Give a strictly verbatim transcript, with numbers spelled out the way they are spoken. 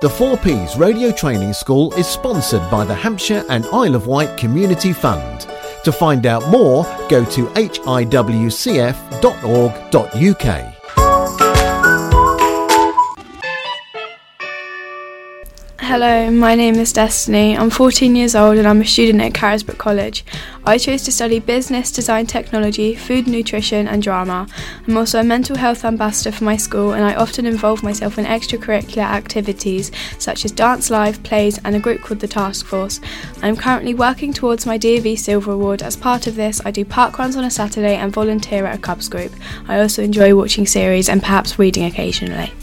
The four Ps Radio Training School is sponsored by the Hampshire and Isle of Wight Community Fund. To find out more, go to h i w c f dot org dot u k. Hello, my name is Destiny. I'm fourteen years old and I'm a student at Carisbrooke College. I chose to study business, design technology, food nutrition and drama. I'm also a mental health ambassador for my school and I often involve myself in extracurricular activities such as dance live, plays and a group called the Task Force. I'm currently working towards my D A V Silver Award. As part of this, I do park runs on a Saturday and volunteer at a Cubs group. I also enjoy watching series and perhaps reading occasionally.